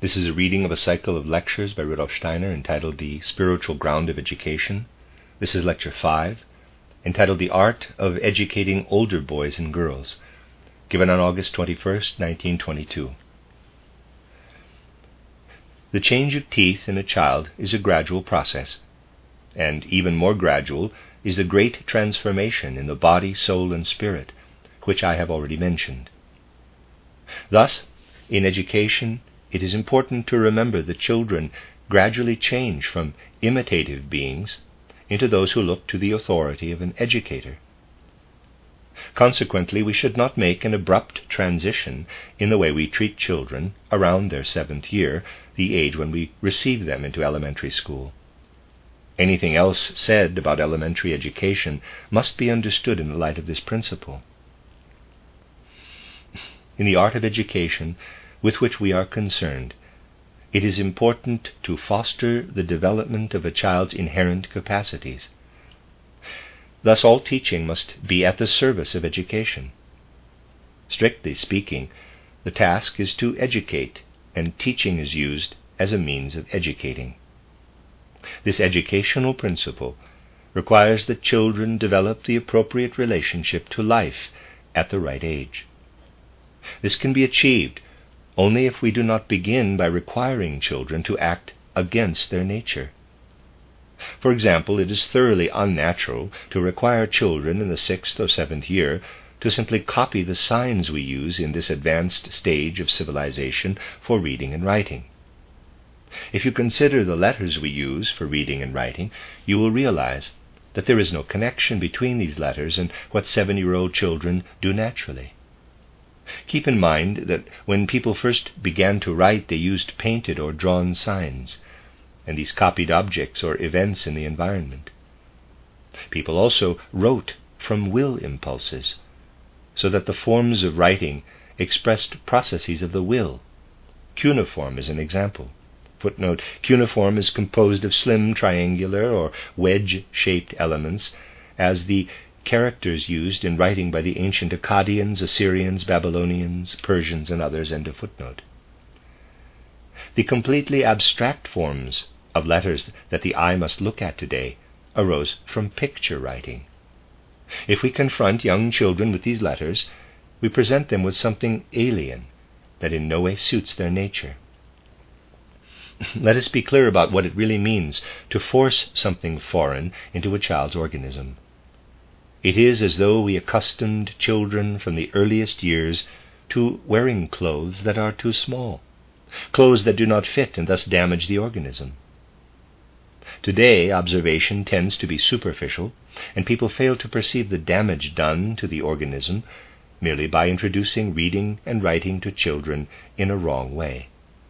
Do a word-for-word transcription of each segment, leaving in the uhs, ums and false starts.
This is a reading of a cycle of lectures by Rudolf Steiner entitled The Spiritual Ground of Education. This is lecture five, entitled The Art of Educating Older Boys and Girls, given on August twenty-first, nineteen twenty-two. The change of teeth in a child is a gradual process, and even more gradual is the great transformation in the body, soul, and spirit, which I have already mentioned. Thus, in education, it is important to remember that children gradually change from imitative beings into those who look to the authority of an educator. Consequently, we should not make an abrupt transition in the way we treat children around their seventh year, the age when we receive them into elementary school. Anything else said about elementary education must be understood in the light of this principle. In the art of education with which we are concerned, it is important to foster the development of a child's inherent capacities. Thus, all teaching must be at the service of education. Strictly speaking, the task is to educate, and teaching is used as a means of educating. This educational principle requires that children develop the appropriate relationship to life at the right age. This can be achieved only if we do not begin by requiring children to act against their nature. For example, it is thoroughly unnatural to require children in the sixth or seventh year to simply copy the signs we use in this advanced stage of civilization for reading and writing. If you consider the letters we use for reading and writing, you will realize that there is no connection between these letters and what seven-year-old children do naturally. Keep in mind that when people first began to write, they used painted or drawn signs, and these copied objects or events in the environment. People also wrote from will impulses, so that the forms of writing expressed processes of the will. Cuneiform is an example. Footnote, cuneiform is composed of slim triangular or wedge-shaped elements, as the characters used in writing by the ancient Akkadians, Assyrians, Babylonians, Persians, and others. End of footnote. The completely abstract forms of letters that the eye must look at today arose from picture writing. If we confront young children with these letters, we present them with something alien that in no way suits their nature. Let us be clear about what it really means to force something foreign into a child's organism. It is as though we accustomed children from the earliest years to wearing clothes that are too small, clothes that do not fit and thus damage the organism. Today, observation tends to be superficial, and people fail to perceive the damage done to the organism merely by introducing reading and writing to children in a wrong way.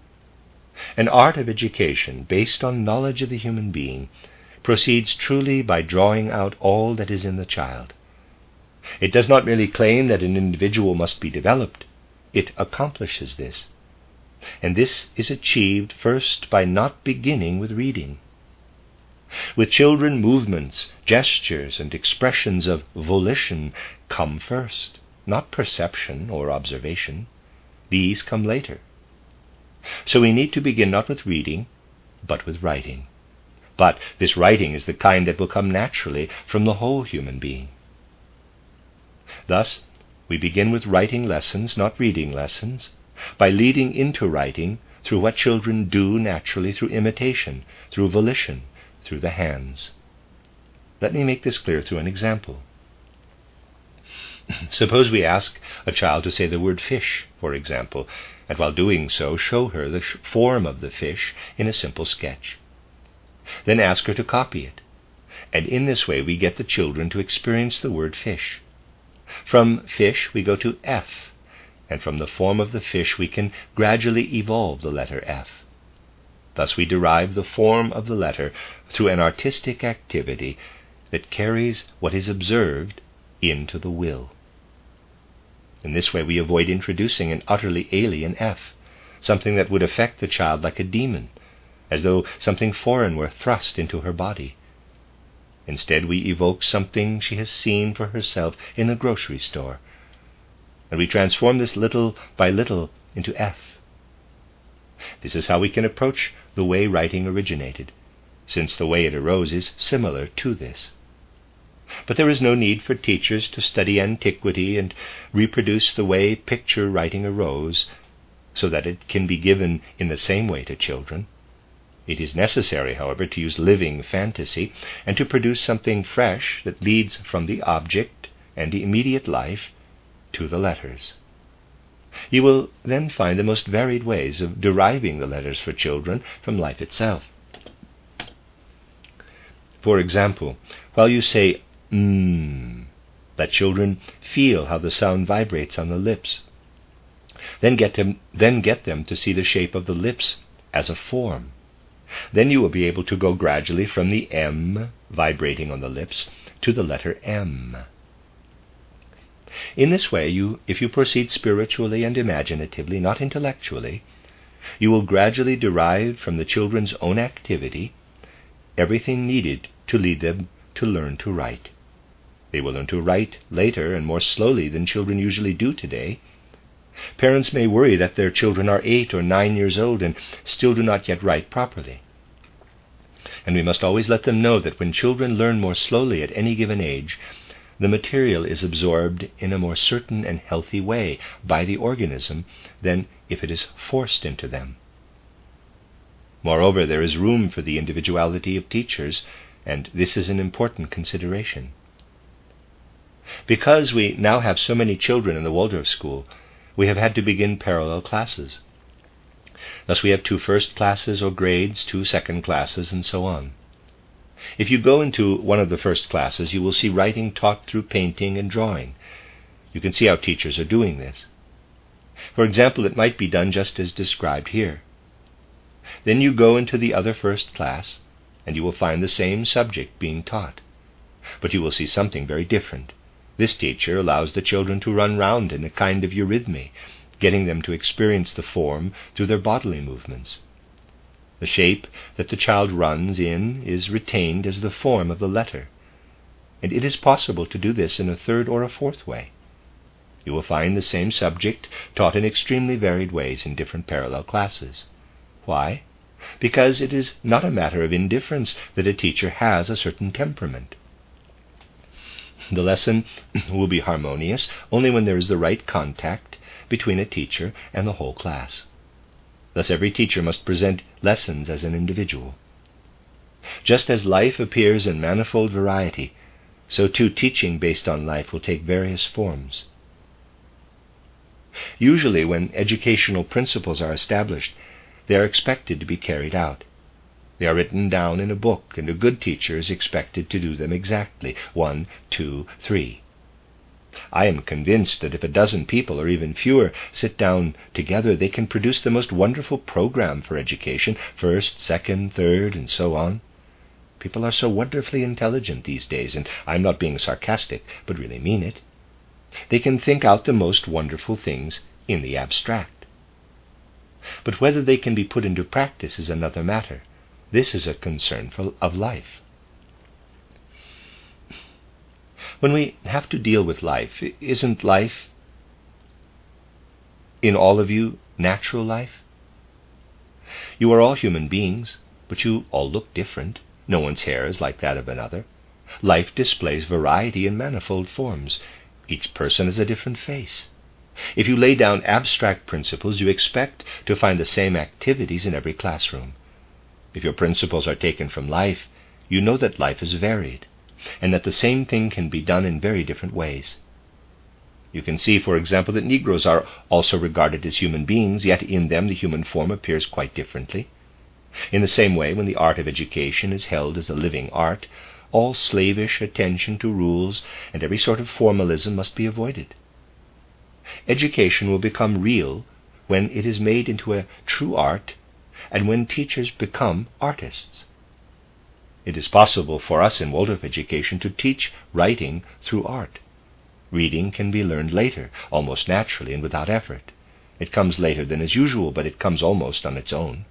An art of education based on knowledge of the human being proceeds truly by drawing out all that is in the child. It does not merely claim that an individual must be developed, it accomplishes this. And this is achieved first by not beginning with reading. With children, movements, gestures, and expressions of volition come first, not perception or observation. These come later. So we need to begin not with reading, but with writing. But this writing is the kind that will come naturally from the whole human being. Thus, we begin with writing lessons, not reading lessons, by leading into writing through what children do naturally, through imitation, through volition, through the hands. Let me make this clear through an example. Suppose we ask a child to say the word fish, for example, and while doing so, show her the sh- form of the fish in a simple sketch. Then ask her to copy it, and in this way we get the children to experience the word fish. From fish we go to F, and from the form of the fish we can gradually evolve the letter F. Thus we derive the form of the letter through an artistic activity that carries what is observed into the will. In this way we avoid introducing an utterly alien F, something that would affect the child like a demon, as though something foreign were thrust into her body. Instead, we evoke something she has seen for herself in the grocery store, and we transform this little by little into F. This is how we can approach the way writing originated, since the way it arose is similar to this. But there is no need for teachers to study antiquity and reproduce the way picture writing arose, so that it can be given in the same way to children. It is necessary, however, to use living fantasy and to produce something fresh that leads from the object and the immediate life to the letters. You will then find the most varied ways of deriving the letters for children from life itself. For example, while you say mmm, let children feel how the sound vibrates on the lips. Then get them, then get them to see the shape of the lips as a form. Then you will be able to go gradually from the M vibrating on the lips to the letter M. In this way, you, if you proceed spiritually and imaginatively, not intellectually, you will gradually derive from the children's own activity everything needed to lead them to learn to write. They will learn to write later and more slowly than children usually do today. Parents may worry that their children are eight or nine years old and still do not yet write properly. And we must always let them know that when children learn more slowly at any given age, the material is absorbed in a more certain and healthy way by the organism than if it is forced into them. Moreover, there is room for the individuality of teachers, and this is an important consideration. Because we now have so many children in the Waldorf school, we have had to begin parallel classes. Thus we have two first classes or grades, two second classes, and so on. If you go into one of the first classes, you will see writing taught through painting and drawing. You can see how teachers are doing this. For example, it might be done just as described here. Then you go into the other first class, and you will find the same subject being taught. But you will see something very different. This teacher allows the children to run round in a kind of eurythmy, getting them to experience the form through their bodily movements. The shape that the child runs in is retained as the form of the letter, and it is possible to do this in a third or a fourth way. You will find the same subject taught in extremely varied ways in different parallel classes. Why? Because it is not a matter of indifference that a teacher has a certain temperament. The lesson will be harmonious only when there is the right contact between a teacher and the whole class. Thus every teacher must present lessons as an individual. Just as life appears in manifold variety, so too teaching based on life will take various forms. Usually when educational principles are established, they are expected to be carried out. They are written down in a book, and a good teacher is expected to do them exactly. One, two, three. I am convinced that if a dozen people, or even fewer, sit down together, they can produce the most wonderful program for education, first, second, third, and so on. People are so wonderfully intelligent these days, and I'm not being sarcastic, but really mean it. They can think out the most wonderful things in the abstract. But whether they can be put into practice is another matter. This is a concern for, of life. When we have to deal with life, isn't life, in all of you, natural life? You are all human beings, but you all look different. No one's hair is like that of another. Life displays variety in manifold forms. Each person has a different face. If you lay down abstract principles, you expect to find the same activities in every classroom. If your principles are taken from life, you know that life is varied, and that the same thing can be done in very different ways. You can see, for example, that Negroes are also regarded as human beings, yet in them the human form appears quite differently. In the same way, when the art of education is held as a living art, all slavish attention to rules and every sort of formalism must be avoided. Education will become real when it is made into a true art, and when teachers become artists. It is possible for us in Waldorf education to teach writing through art. Reading can be learned later, almost naturally and without effort. It comes later than is usual, but it comes almost on its own.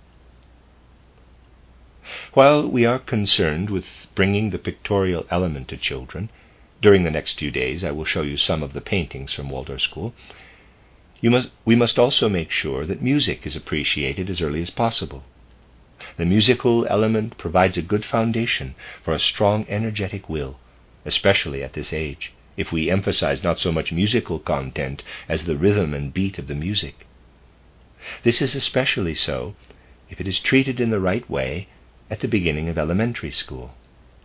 While we are concerned with bringing the pictorial element to children, during the next few days I will show you some of the paintings from Waldorf School, You must, we must also make sure that music is appreciated as early as possible. The musical element provides a good foundation for a strong, energetic will, especially at this age, if we emphasize not so much musical content as the rhythm and beat of the music. This is especially so if it is treated in the right way at the beginning of elementary school.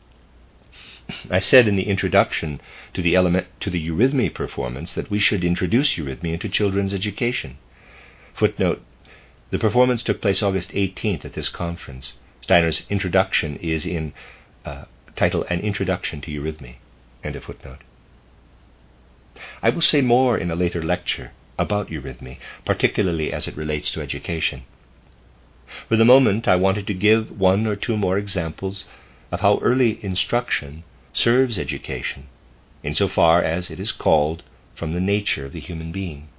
I said in the introduction to the, element, to the eurythmy performance that we should introduce eurythmy into children's education. Footnote, the performance took place August eighteenth at this conference. Steiner's introduction is in uh, title An Introduction to Eurythmy. End of footnote. I will say more in a later lecture about eurythmy, particularly as it relates to education. For the moment, I wanted to give one or two more examples of how early instruction serves education, insofar as it is called from the nature of the human being.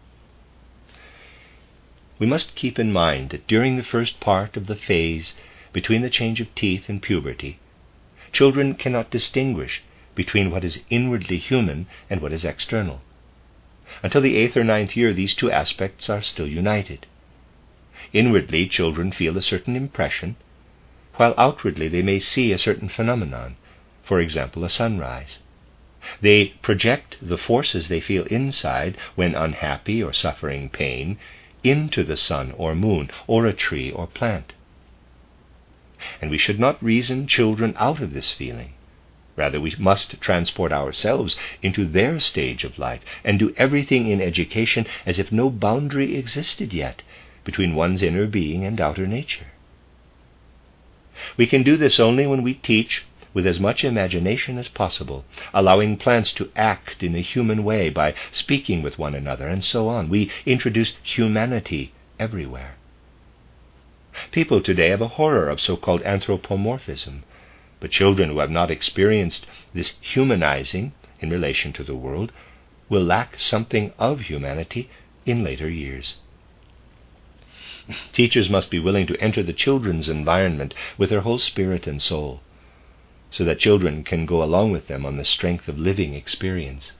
We must keep in mind that during the first part of the phase between the change of teeth and puberty, children cannot distinguish between what is inwardly human and what is external. Until the eighth or ninth year, these two aspects are still united. Inwardly, children feel a certain impression, while outwardly they may see a certain phenomenon, for example, a sunrise. They project the forces they feel inside when unhappy or suffering pain into the sun or moon or a tree or plant. And we should not reason children out of this feeling. Rather, we must transport ourselves into their stage of life and do everything in education as if no boundary existed yet between one's inner being and outer nature. We can do this only when we teach with as much imagination as possible, allowing plants to act in a human way by speaking with one another, and so on. We introduce humanity everywhere. People today have a horror of so-called anthropomorphism, but children who have not experienced this humanizing in relation to the world will lack something of humanity in later years. Teachers must be willing to enter the children's environment with their whole spirit and soul, so that children can go along with them on the strength of living experience.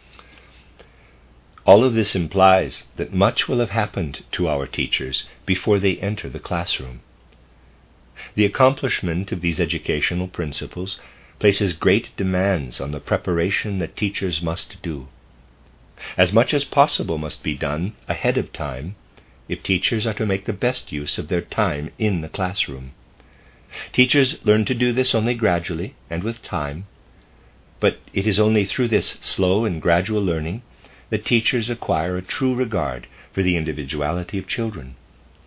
All of this implies that much will have happened to our teachers before they enter the classroom. The accomplishment of these educational principles places great demands on the preparation that teachers must do. As much as possible must be done ahead of time if teachers are to make the best use of their time in the classroom. Teachers learn to do this only gradually and with time, but it is only through this slow and gradual learning that teachers acquire a true regard for the individuality of children.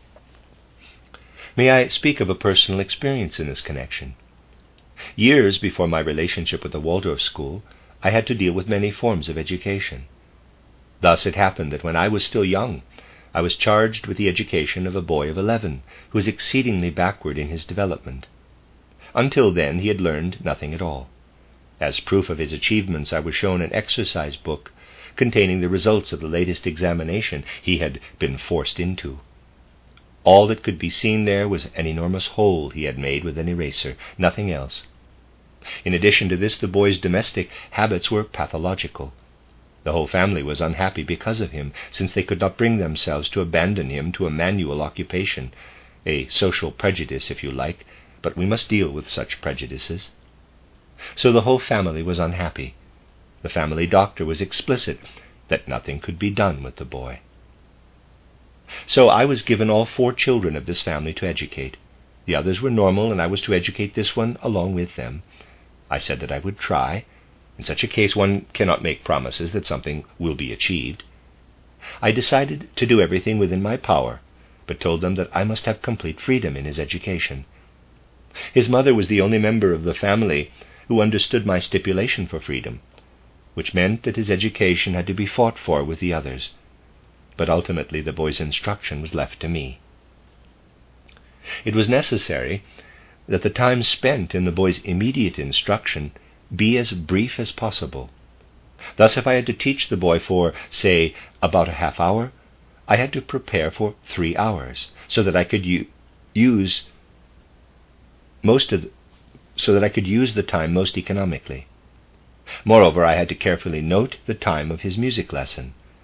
May I speak of a personal experience in this connection? Years before my relationship with the Waldorf School, I had to deal with many forms of education. Thus it happened that when I was still young, I was charged with the education of a boy of eleven, who was exceedingly backward in his development. Until then he had learned nothing at all. As proof of his achievements, I was shown an exercise book containing the results of the latest examination he had been forced into. All that could be seen there was an enormous hole he had made with an eraser, nothing else. In addition to this, the boy's domestic habits were pathological. The whole family was unhappy because of him, since they could not bring themselves to abandon him to a manual occupation, a social prejudice, if you like, but we must deal with such prejudices. So the whole family was unhappy. The family doctor was explicit that nothing could be done with the boy. So I was given all four children of this family to educate. The others were normal, and I was to educate this one along with them. I said that I would try. In such a case, one cannot make promises that something will be achieved. I decided to do everything within my power, but told them that I must have complete freedom in his education. His mother was the only member of the family who understood my stipulation for freedom, which meant that his education had to be fought for with the others. But ultimately the boy's instruction was left to me. It was necessary that the time spent in the boy's immediate instruction be as brief as possible. Thus, if I had to teach the boy for, say, about a half hour, I had to prepare for three hours, so that I could u- use most of the, so that I could use the time most economically. Moreover, I had to carefully note the time of his music lesson,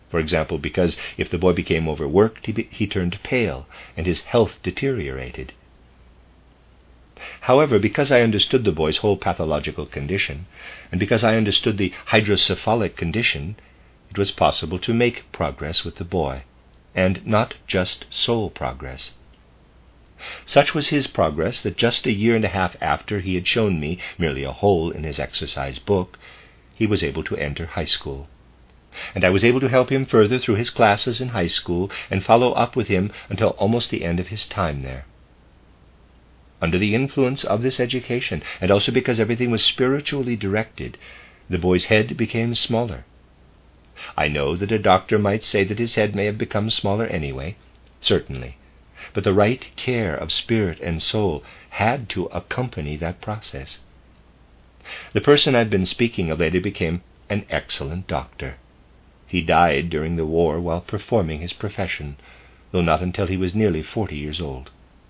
For example, because if the boy became overworked, he, be- he turned pale and his health deteriorated. However, because I understood the boy's whole pathological condition, and because I understood the hydrocephalic condition, it was possible to make progress with the boy, and not just soul progress. Such was his progress that just a year and a half after he had shown me merely a hole in his exercise book, he was able to enter high school. And I was able to help him further through his classes in high school and follow up with him until almost the end of his time there. Under the influence of this education, and also because everything was spiritually directed, the boy's head became smaller. I know that a doctor might say that his head may have become smaller anyway, certainly, but the right care of spirit and soul had to accompany that process. The person I've been speaking of later became an excellent doctor. He died during the war while performing his profession, though not until he was nearly forty years old.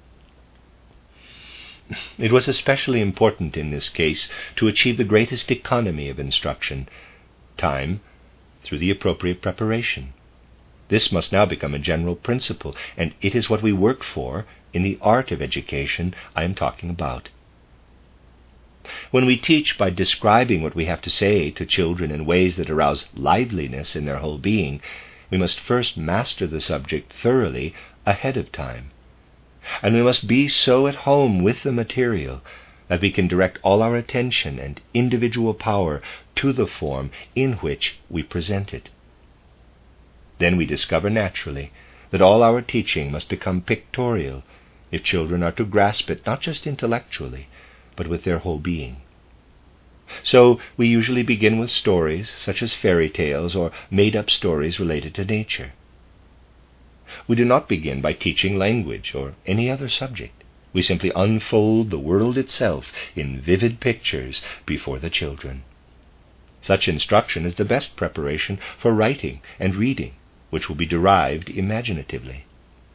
It was especially important in this case to achieve the greatest economy of instruction, time, through the appropriate preparation. This must now become a general principle, and it is what we work for in the art of education I am talking about. When we teach by describing what we have to say to children in ways that arouse liveliness in their whole being, we must first master the subject thoroughly ahead of time. And we must be so at home with the material that we can direct all our attention and individual power to the form in which we present it. Then we discover naturally that all our teaching must become pictorial if children are to grasp it not just intellectually, but with their whole being. So we usually begin with stories such as fairy tales or made-up stories related to nature. We do not begin by teaching language or any other subject. We simply unfold the world itself in vivid pictures before the children. Such instruction is the best preparation for writing and reading, which will be derived imaginatively.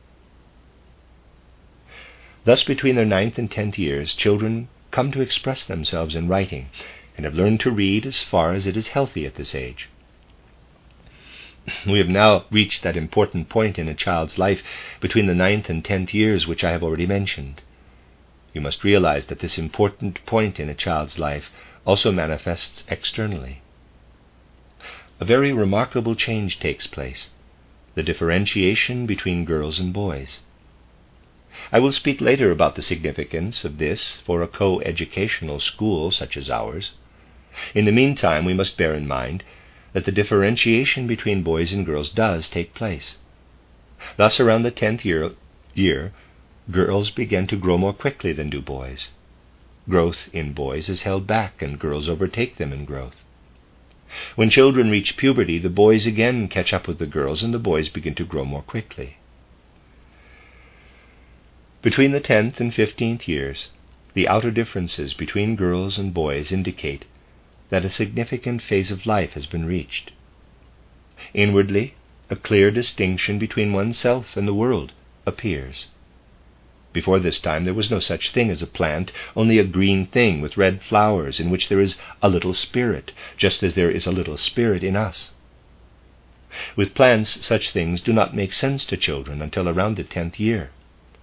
Thus, between their ninth and tenth years, children come to express themselves in writing, and have learned to read as far as it is healthy at this age. We have now reached that important point in a child's life between the ninth and tenth years which I have already mentioned. You must realize that this important point in a child's life also manifests externally. A very remarkable change takes place, the differentiation between girls and boys. I will speak later about the significance of this for a co-educational school such as ours. In the meantime, we must bear in mind that the differentiation between boys and girls does take place. Thus, around the tenth year, year, girls begin to grow more quickly than do boys. Growth in boys is held back, and girls overtake them in growth. When children reach puberty, the boys again catch up with the girls, and the boys begin to grow more quickly. Between the tenth and fifteenth years, the outer differences between girls and boys indicate that a significant phase of life has been reached. Inwardly, a clear distinction between oneself and the world appears. Before this time there was no such thing as a plant, only a green thing with red flowers in which there is a little spirit, just as there is a little spirit in us. With plants, such things do not make sense to children until around the tenth year.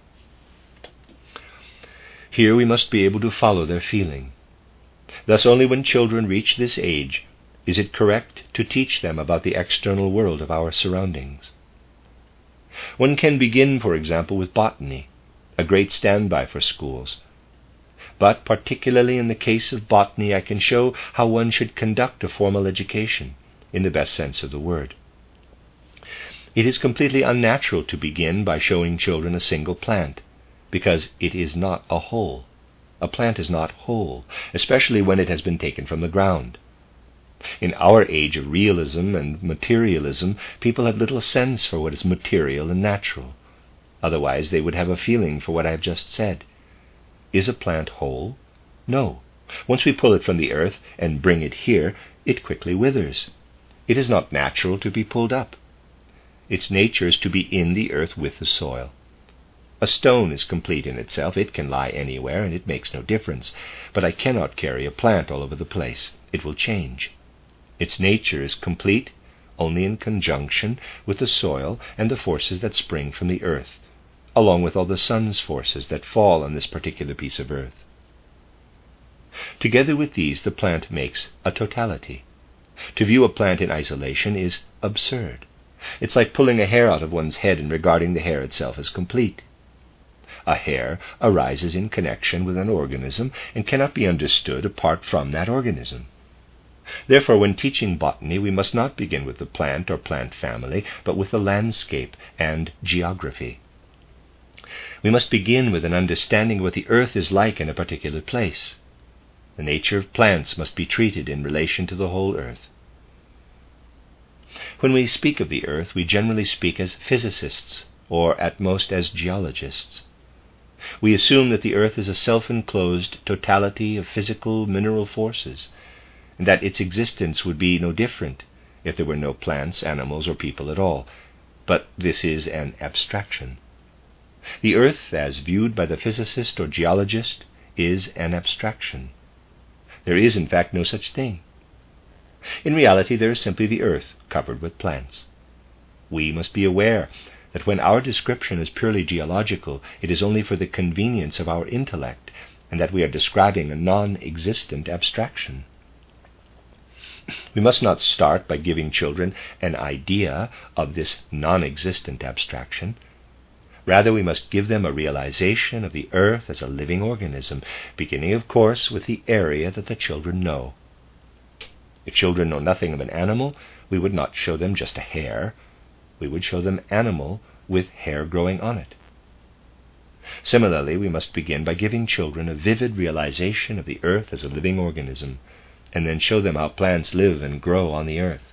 Here we must be able to follow their feeling. Thus, only when children reach this age is it correct to teach them about the external world of our surroundings. One can begin, for example, with botany, a great standby for schools. But particularly in the case of botany, I can show how one should conduct a formal education, in the best sense of the word. It is completely unnatural to begin by showing children a single plant, because it is not a whole. A plant is not whole, especially when it has been taken from the ground. In our age of realism and materialism, people have little sense for what is material and natural. Otherwise they would have a feeling for what I have just said. Is a plant whole? No. Once we pull it from the earth and bring it here, it quickly withers. It is not natural to be pulled up. Its nature is to be in the earth with the soil. A stone is complete in itself. It can lie anywhere, and it makes no difference. But I cannot carry a plant all over the place. It will change. Its nature is complete only in conjunction with the soil and the forces that spring from the earth, along with all the sun's forces that fall on this particular piece of earth. Together with these, the plant makes a totality. To view a plant in isolation is absurd. It's like pulling a hair out of one's head and regarding the hair itself as complete. A hair arises in connection with an organism and cannot be understood apart from that organism. Therefore, when teaching botany, we must not begin with the plant or plant family, but with the landscape and geography. We must begin with an understanding of what the earth is like in a particular place. The nature of plants must be treated in relation to the whole earth. When we speak of the earth, we generally speak as physicists, or at most as geologists. We assume that the earth is a self-enclosed totality of physical mineral forces, and that its existence would be no different if there were no plants, animals, or people at all. But this is an abstraction. The earth, as viewed by the physicist or geologist, is an abstraction. There is, in fact, no such thing. In reality, there is simply the earth covered with plants. We must be aware that when our description is purely geological, it is only for the convenience of our intellect, and that we are describing a non-existent abstraction. We must not start by giving children an idea of this non-existent abstraction. Rather, we must give them a realization of the earth as a living organism, beginning, of course, with the area that the children know. If children know nothing of an animal, we would not show them just a hair. We would show them animal with hair growing on it. Similarly, we must begin by giving children a vivid realization of the earth as a living organism, and then show them how plants live and grow on the earth.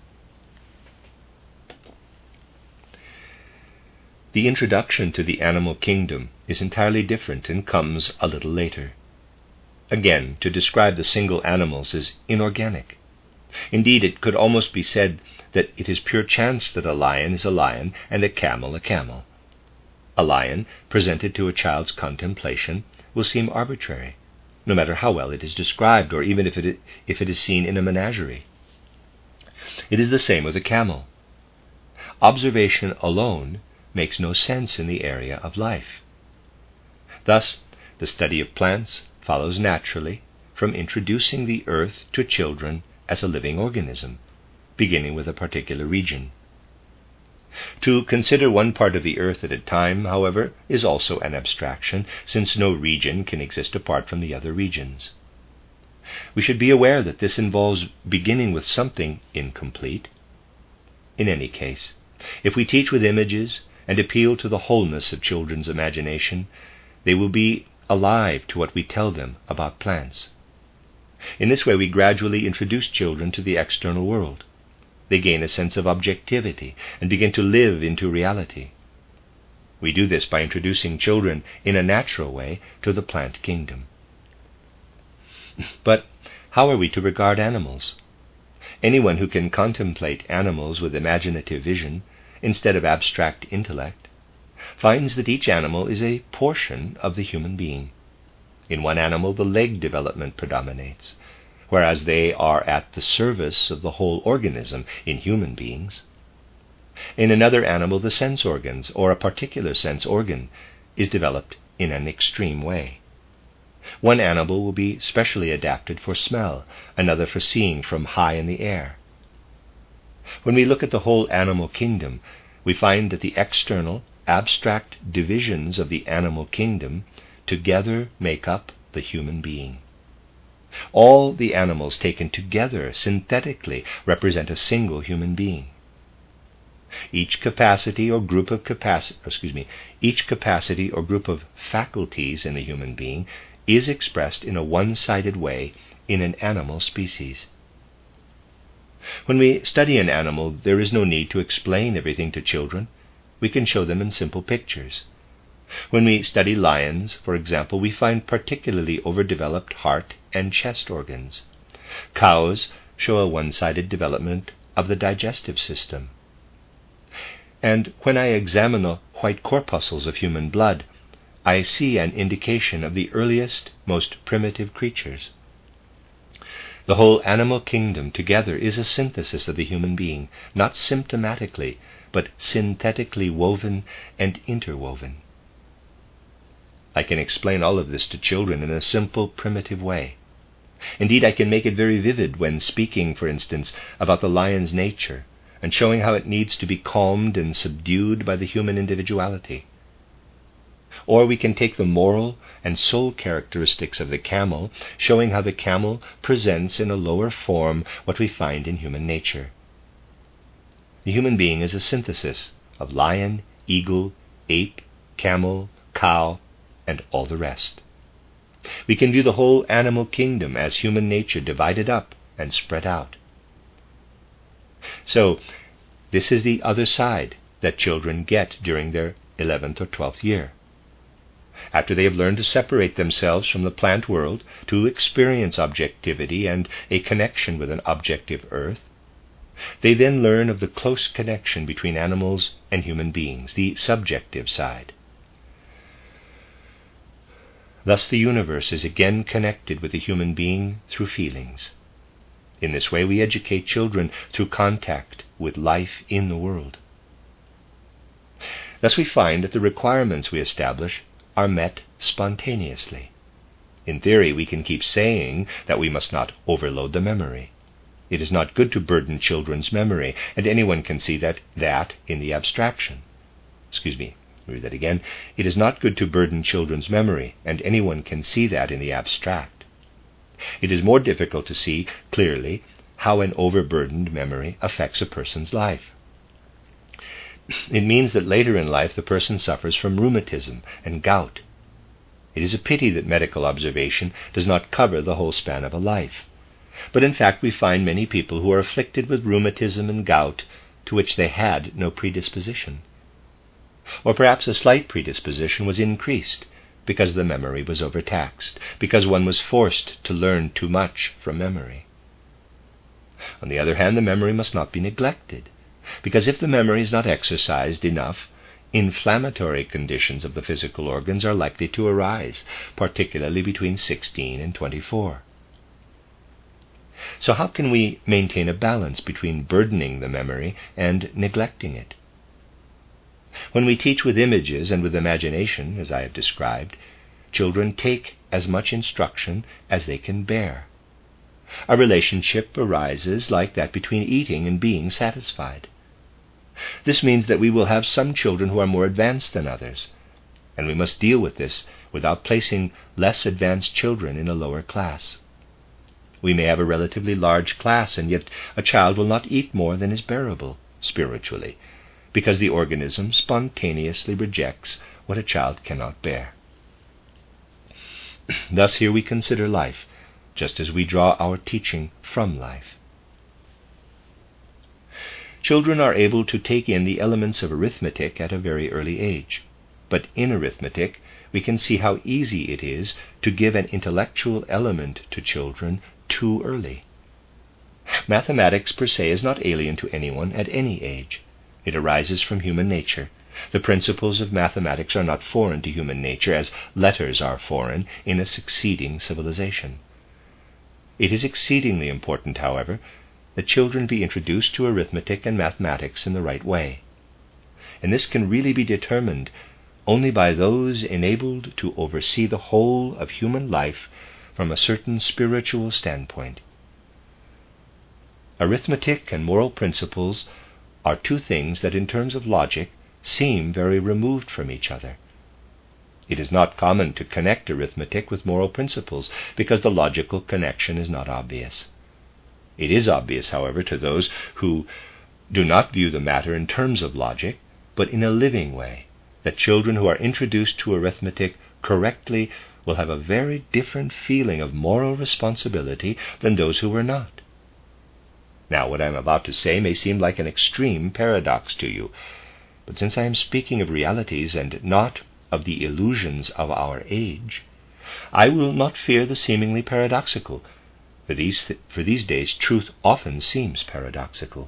The introduction to the animal kingdom is entirely different and comes a little later. Again, to describe the single animals is inorganic. Indeed, it could almost be said that it is pure chance that a lion is a lion and a camel a camel. A lion, presented to a child's contemplation, will seem arbitrary, no matter how well it is described, or even if it, if it is seen in a menagerie. It is the same with a camel. Observation alone makes no sense in the area of life. Thus, the study of plants follows naturally from introducing the earth to children as a living organism, beginning with a particular region. To consider one part of the earth at a time, however, is also an abstraction, since no region can exist apart from the other regions. We should be aware that this involves beginning with something incomplete. In any case, if we teach with images and appeal to the wholeness of children's imagination, they will be alive to what we tell them about plants. In this way, we gradually introduce children to the external world. They gain a sense of objectivity and begin to live into reality. We do this by introducing children in a natural way to the plant kingdom. But how are we to regard animals? Anyone who can contemplate animals with imaginative vision instead of abstract intellect finds that each animal is a portion of the human being. In one animal, the leg development predominates, whereas they are at the service of the whole organism in human beings. In another animal, the sense organs, or a particular sense organ, is developed in an extreme way. One animal will be specially adapted for smell, another for seeing from high in the air. When we look at the whole animal kingdom, we find that the external, abstract divisions of the animal kingdom together make up the human being. All the animals taken together synthetically represent a single human being. Each capacity or group of capacity, excuse me, each capacity or group of faculties in the human being is expressed in a one-sided way in an animal species. When we study an animal, there is no need to explain everything to children. We can show them in simple pictures. When we study lions, for example, we find particularly overdeveloped heart and chest organs. Cows show a one-sided development of the digestive system. And when I examine the white corpuscles of human blood, I see an indication of the earliest, most primitive creatures. The whole animal kingdom together is a synthesis of the human being, not symptomatically, but synthetically woven and interwoven. I can explain all of this to children in a simple, primitive way. Indeed, I can make it very vivid when speaking, for instance, about the lion's nature and showing how it needs to be calmed and subdued by the human individuality. Or we can take the moral and soul characteristics of the camel, showing how the camel presents in a lower form what we find in human nature. The human being is a synthesis of lion, eagle, ape, camel, cow, and all the rest. We can view the whole animal kingdom as human nature divided up and spread out. So, this is the other side that children get during their eleventh or twelfth year. After they have learned to separate themselves from the plant world, to experience objectivity and a connection with an objective earth, they then learn of the close connection between animals and human beings, the subjective side. Thus the universe is again connected with the human being through feelings. In this way we educate children through contact with life in the world. Thus we find that the requirements we establish are met spontaneously. In theory, we can keep saying that we must not overload the memory. It is not good to burden children's memory, and anyone can see that, that in the abstraction. Excuse me, read that again. It is not good to burden children's memory, and anyone can see that in the abstract. It is more difficult to see clearly how an overburdened memory affects a person's life. It means that later in life the person suffers from rheumatism and gout. It is a pity that medical observation does not cover the whole span of a life. But in fact we find many people who are afflicted with rheumatism and gout to which they had no predisposition. Or perhaps a slight predisposition was increased because the memory was overtaxed, because one was forced to learn too much from memory. On the other hand, the memory must not be neglected, because if the memory is not exercised enough, inflammatory conditions of the physical organs are likely to arise, particularly between sixteen and twenty-four. So how can we maintain a balance between burdening the memory and neglecting it? When we teach with images and with imagination, as I have described, children take as much instruction as they can bear. A relationship arises like that between eating and being satisfied. This means that we will have some children who are more advanced than others, and we must deal with this without placing less advanced children in a lower class. We may have a relatively large class, and yet a child will not eat more than is bearable spiritually, because the organism spontaneously rejects what a child cannot bear. Thus here we consider life, just as we draw our teaching from life. Children are able to take in the elements of arithmetic at a very early age, but in arithmetic we can see how easy it is to give an intellectual element to children too early. Mathematics per se is not alien to anyone at any age. It arises from human nature. The principles of mathematics are not foreign to human nature, as letters are foreign in a succeeding civilization. It is exceedingly important, however, that children be introduced to arithmetic and mathematics in the right way. And this can really be determined only by those enabled to oversee the whole of human life from a certain spiritual standpoint. Arithmetic and moral principles are two things that in terms of logic seem very removed from each other. It is not common to connect arithmetic with moral principles because the logical connection is not obvious. It is obvious, however, to those who do not view the matter in terms of logic, but in a living way, that children who are introduced to arithmetic correctly will have a very different feeling of moral responsibility than those who were not. Now, what I am about to say may seem like an extreme paradox to you, but since I am speaking of realities and not of the illusions of our age, I will not fear the seemingly paradoxical. For these, th- for these days, truth often seems paradoxical.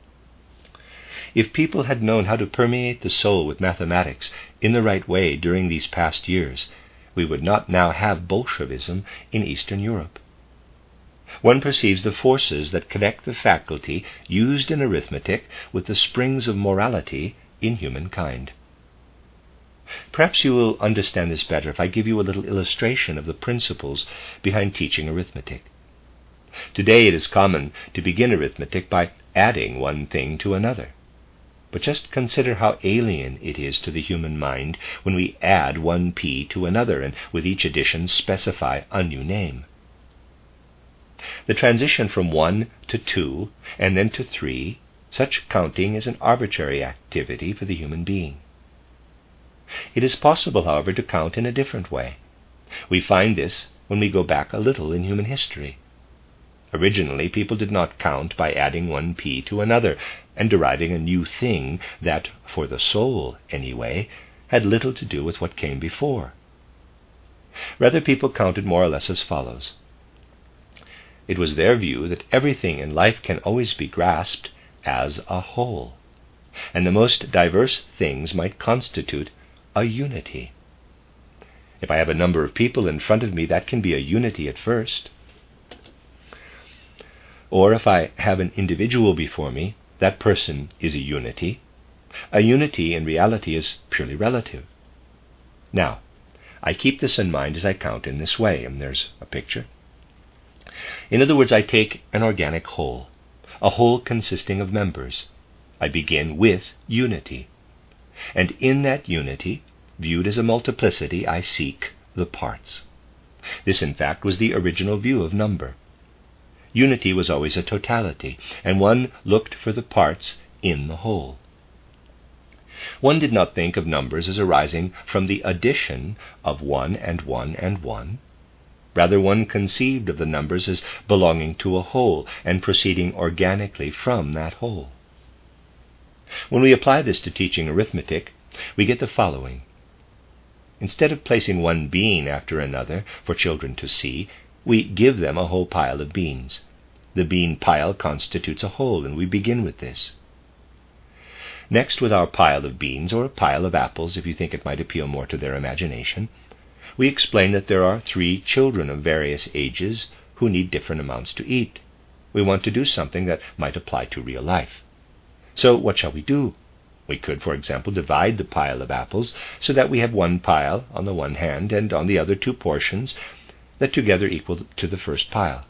If people had known how to permeate the soul with mathematics in the right way during these past years, we would not now have Bolshevism in Eastern Europe. one perceives the forces that connect the faculty used in arithmetic with the springs of morality in humankind. Perhaps you will understand this better if I give you a little illustration of the principles behind teaching arithmetic. Today it is common to begin arithmetic by adding one thing to another. But just consider how alien it is to the human mind when we add one p to another and with each addition specify a new name. The transition from one to two and then to three, such counting is an arbitrary activity for the human being. It is possible, however, to count in a different way. We find this when we go back a little in human history. Originally, people did not count by adding one p to another and deriving a new thing that, for the soul anyway, had little to do with what came before. Rather, people counted more or less as follows. It was their view that everything in life can always be grasped as a whole, and the most diverse things might constitute a unity. If I have a number of people in front of me, that can be a unity at first. Or if I have an individual before me, that person is a unity. A unity in reality is purely relative. Now, I keep this in mind as I count in this way, and there's a picture. In other words, I take an organic whole, a whole consisting of members. I begin with unity. And in that unity, viewed as a multiplicity, I seek the parts. This, in fact, was the original view of number. Unity was always a totality, and one looked for the parts in the whole. One did not think of numbers as arising from the addition of one and one and one. Rather, one conceived of the numbers as belonging to a whole and proceeding organically from that whole. When we apply this to teaching arithmetic, we get the following. Instead of placing one bean after another for children to see, we give them a whole pile of beans. The bean pile constitutes a whole, and we begin with this. Next, with our pile of beans, or a pile of apples, if you think it might appeal more to their imagination, we explain that there are three children of various ages who need different amounts to eat. We want to do something that might apply to real life. So what shall we do? We could, for example, divide the pile of apples so that we have one pile on the one hand and on the other two portions that together equal to the first pile.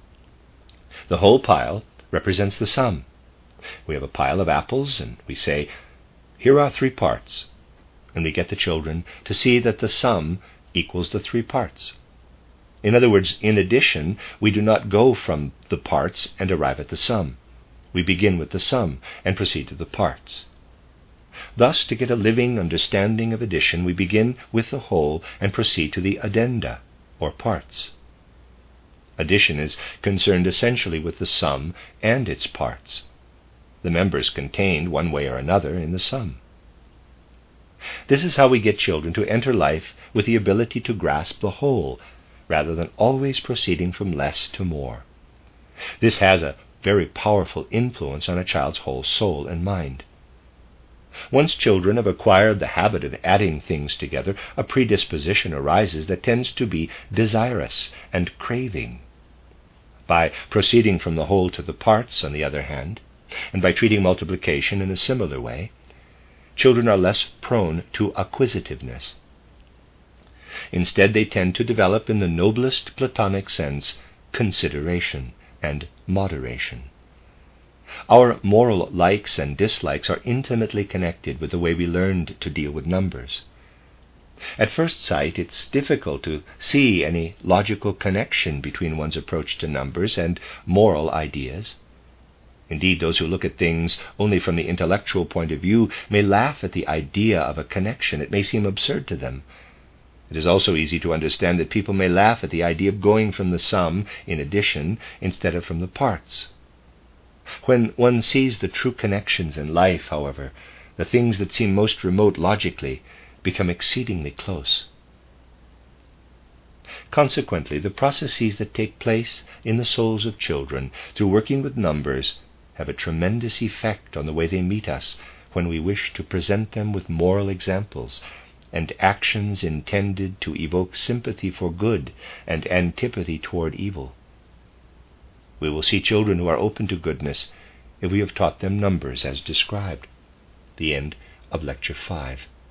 The whole pile represents the sum. We have a pile of apples and we say, here are three parts, and we get the children to see that the sum equals the three parts. In other words, in addition, we do not go from the parts and arrive at the sum. We begin with the sum and proceed to the parts. Thus, to get a living understanding of addition, we begin with the whole and proceed to the addenda, or parts. Addition is concerned essentially with the sum and its parts, the members contained one way or another in the sum. This is how we get children to enter life with the ability to grasp the whole, rather than always proceeding from less to more. This has a very powerful influence on a child's whole soul and mind. Once children have acquired the habit of adding things together, a predisposition arises that tends to be desirous and craving. By proceeding from the whole to the parts, on the other hand, and by treating multiplication in a similar way, children are less prone to acquisitiveness. Instead, they tend to develop in the noblest Platonic sense consideration and moderation. Our moral likes and dislikes are intimately connected with the way we learned to deal with numbers. At first sight, it's difficult to see any logical connection between one's approach to numbers and moral ideas. Indeed, those who look at things only from the intellectual point of view may laugh at the idea of a connection. It may seem absurd to them. It is also easy to understand that people may laugh at the idea of going from the sum in addition instead of from the parts. When one sees the true connections in life, however, the things that seem most remote logically become exceedingly close. Consequently, the processes that take place in the souls of children through working with numbers have a tremendous effect on the way they meet us when we wish to present them with moral examples and actions intended to evoke sympathy for good and antipathy toward evil. We will see children who are open to goodness if we have taught them numbers as described. The end of Lecture five.